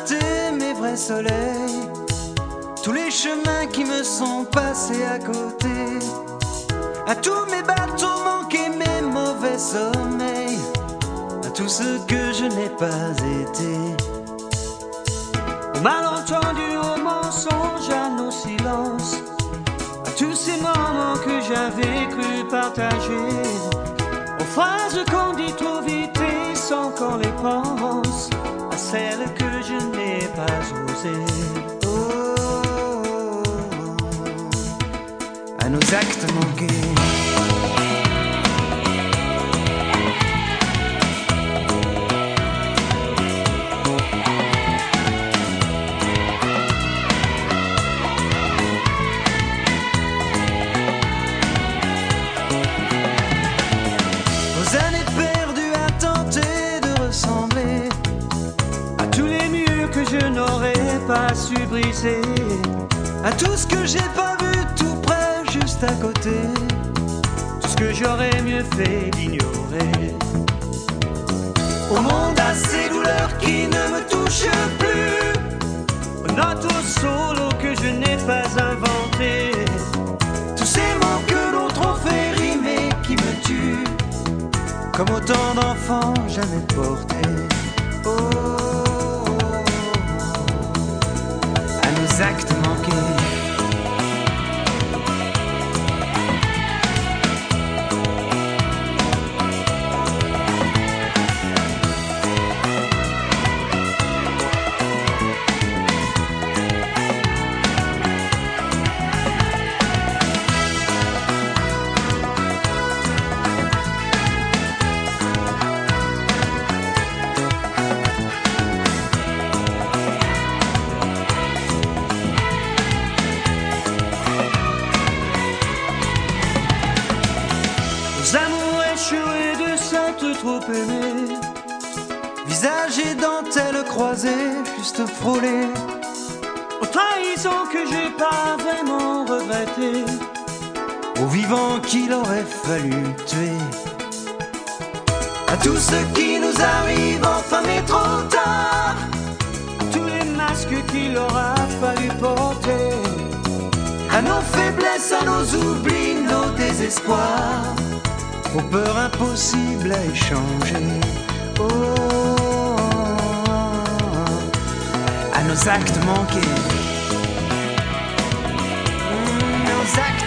raté mes vrais soleils, tous les chemins qui me sont passés à côté, à tous mes bateaux manqués, mes mauvais sommeils, à tout ce que je n'ai pas été. Aux malentendus, aux mensonges, à nos silences, à tous ces moments que j'avais cru partager, aux phrases qu'on dit trop vite et sans qu'on les pense, à celles que je n'ai pas osées. Oh, à nos actes manqués. Aux années perdues à tenter de ressembler À tous les murs que je n'aurais pas su briser, à tout ce que j'ai pas vu tout près, juste à côté, tout ce que j'aurais mieux fait d'ignorer. au monde à ces douleurs qui ne me touchent plus, Aux notes au solo que je n'ai pas inventé, tous ces mots que l'autre ont fait rimer qui me tuent, comme autant d'enfants jamais portés. Oh, à nos actes manqués. aux amours échoués de s'être trop aimé, Visage et dentelle croisée, juste frôlée, aux trahisons que j'ai pas vraiment regrettées, aux vivants qu'il aurait fallu tuer, à tout ce qui nous arrive enfin mais trop tard, tous les masques qu'il aura fallu porter, à nos faiblesses, à nos oublis, nos désespoirs, aux peurs impossibles à échanger. Oh, à nos actes manqués. Nos actes